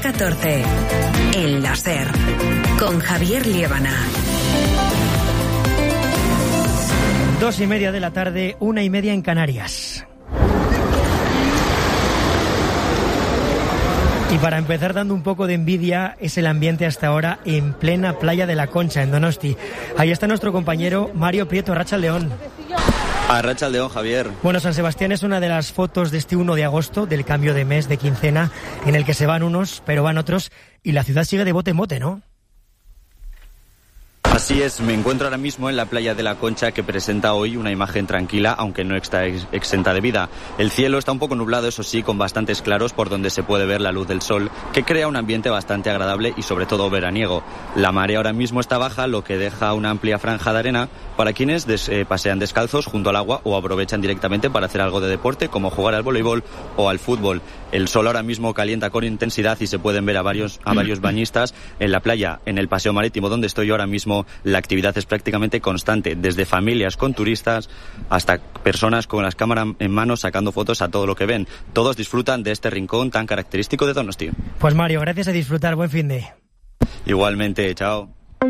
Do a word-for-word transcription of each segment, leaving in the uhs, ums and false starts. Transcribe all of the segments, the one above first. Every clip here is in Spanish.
catorce. El láser. Con Javier Liébana. Dos y media de la tarde, una y media en Canarias. Y para empezar dando un poco de envidia es el ambiente hasta ahora en plena playa de la Concha, en Donosti. Ahí está nuestro compañero Mario Prieto, Arratsaldeon. Arratsaldeon, Javier. Bueno, San Sebastián es una de las fotos de este uno de agosto, del cambio de mes, de quincena, en el que se van unos, pero van otros, y la ciudad sigue de bote en bote, ¿no? Así es, me encuentro ahora mismo en la playa de la Concha, que presenta hoy una imagen tranquila, aunque no está ex- exenta de vida. El cielo está un poco nublado, eso sí, con bastantes claros por donde se puede ver la luz del sol, que crea un ambiente bastante agradable y sobre todo veraniego. La marea ahora mismo está baja, lo que deja una amplia franja de arena para quienes des- eh, pasean descalzos junto al agua o aprovechan directamente para hacer algo de deporte, como jugar al voleibol o al fútbol. El sol ahora mismo calienta con intensidad y se pueden ver a varios, a varios bañistas en la playa. En el paseo marítimo donde estoy ahora mismo, la actividad es prácticamente constante, desde familias con turistas hasta personas con las cámaras en mano sacando fotos a todo lo que ven. Todos disfrutan de este rincón tan característico de Donosti. Pues Mario, gracias, a disfrutar, buen fin de. Igualmente, chao.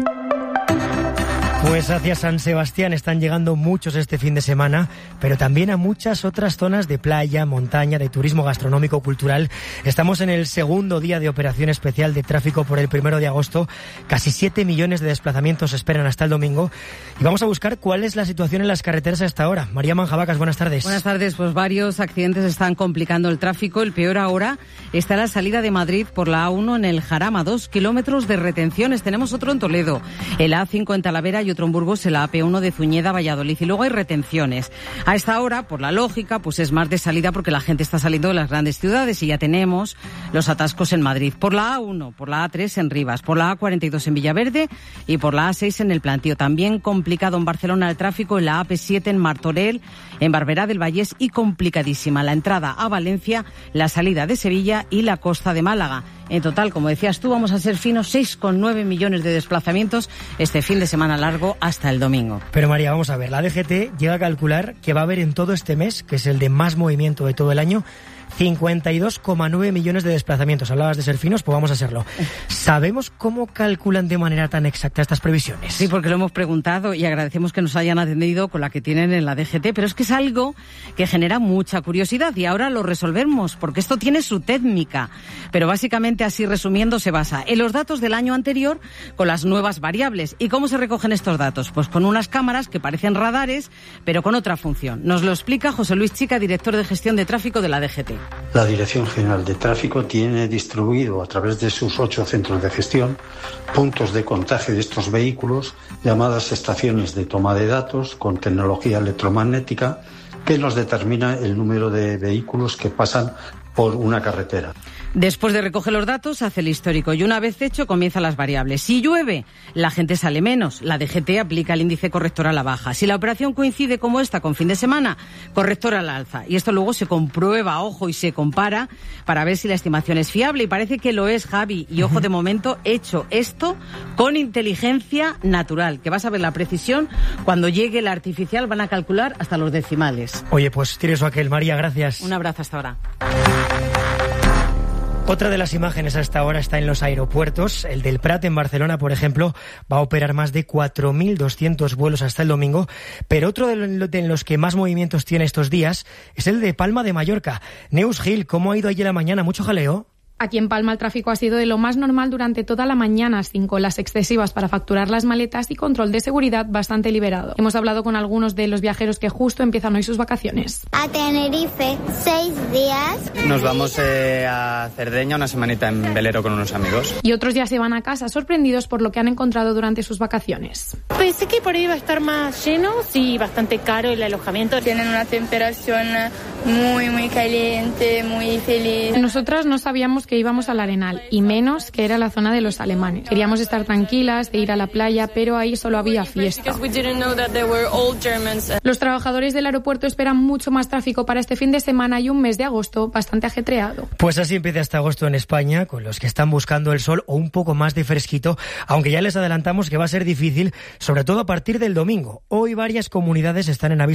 Pues hacia San Sebastián están llegando muchos este fin de semana, pero también a muchas otras zonas de playa, montaña, de turismo gastronómico, cultural. Estamos en el segundo día de operación especial de tráfico por el primero de agosto. Casi siete millones de desplazamientos se esperan hasta el domingo. Y vamos a buscar cuál es la situación en las carreteras a esta hora. María Manjabacas, buenas tardes. Buenas tardes. Pues varios accidentes están complicando el tráfico. El peor ahora está la salida de Madrid por la A uno en el Jarama. Dos kilómetros de retenciones. Tenemos otro en Toledo, el A cinco en Talavera y otro en Burgos, el A P uno de Zuñeda, Valladolid. Y luego hay retenciones. A esta hora, por la lógica, pues es más de salida porque la gente está saliendo de las grandes ciudades y ya tenemos los atascos en Madrid. Por la A uno, por la A tres en Rivas, por la A cuarenta y dos en Villaverde y por la A seis en El Plantío. También complicado en Barcelona el tráfico en la A P siete en Martorell, en Barberá del Vallés y complicadísima la entrada a Valencia, la salida de Sevilla y la costa de Málaga. En total, como decías tú, vamos a ser finos, seis coma nueve millones de desplazamientos este fin de semana largo hasta el domingo. Pero María, vamos a ver, la D G T llega a calcular que va a haber en todo este mes, que es el de más movimiento de todo el año, cincuenta y dos coma nueve millones de desplazamientos. Hablabas de ser finos, pues vamos a serlo. ¿Sabemos cómo calculan de manera tan exacta estas previsiones? Sí, porque lo hemos preguntado y agradecemos que nos hayan atendido con la que tienen en la D G T, pero es que es algo que genera mucha curiosidad y ahora lo resolvemos, porque esto tiene su técnica. Pero básicamente, así resumiendo, se basa en los datos del año anterior con las nuevas variables. ¿Y cómo se recogen estos datos? Pues con unas cámaras que parecen radares, pero con otra función. Nos lo explica José Luis Chica, director de gestión de tráfico de la D G T. La Dirección General de Tráfico tiene distribuido a través de sus ocho centros de gestión puntos de contagio de estos vehículos, llamadas estaciones de toma de datos con tecnología electromagnética, que nos determina el número de vehículos que pasan por una carretera. Después de recoger los datos, hace el histórico y una vez hecho, comienzan las variables. Si llueve, la gente sale menos. La D G T aplica el índice corrector a la baja. Si la operación coincide como esta con fin de semana, corrector al alza. Y esto luego se comprueba, ojo, y se compara para ver si la estimación es fiable. Y parece que lo es, Javi. Y ojo, de momento, hecho esto con inteligencia natural. Que vas a ver la precisión. Cuando llegue la artificial van a calcular hasta los decimales. Oye, pues tienes o aquel, María, gracias. Un abrazo hasta ahora. Otra de las imágenes hasta ahora está en los aeropuertos. El del Prat en Barcelona, por ejemplo, va a operar más de cuatro mil doscientos vuelos hasta el domingo. Pero otro de los que más movimientos tiene estos días es el de Palma de Mallorca. Neus Gil, ¿cómo ha ido ayer la mañana? ¿Mucho jaleo? Aquí en Palma el tráfico ha sido de lo más normal durante toda la mañana, sin colas excesivas para facturar las maletas y control de seguridad bastante liberado. Hemos hablado con algunos de los viajeros que justo empiezan hoy sus vacaciones. A Tenerife, seis días. Nos vamos eh, a Cerdeña, una semanita en velero con unos amigos. Y otros ya se van a casa sorprendidos por lo que han encontrado durante sus vacaciones. Pensé que por ahí iba a estar más lleno, sí, bastante caro el alojamiento. Tienen una temperatura muy, muy caliente, muy feliz. Nosotras no sabíamos que íbamos al Arenal, y menos que era la zona de los alemanes. Queríamos estar tranquilas, de ir a la playa, pero ahí solo había fiesta. Los trabajadores del aeropuerto esperan mucho más tráfico para este fin de semana y un mes de agosto bastante ajetreado. Pues así empieza este agosto en España, con los que están buscando el sol o un poco más de fresquito, aunque ya les adelantamos que va a ser difícil, sobre todo a partir del domingo. Hoy varias comunidades están en aviso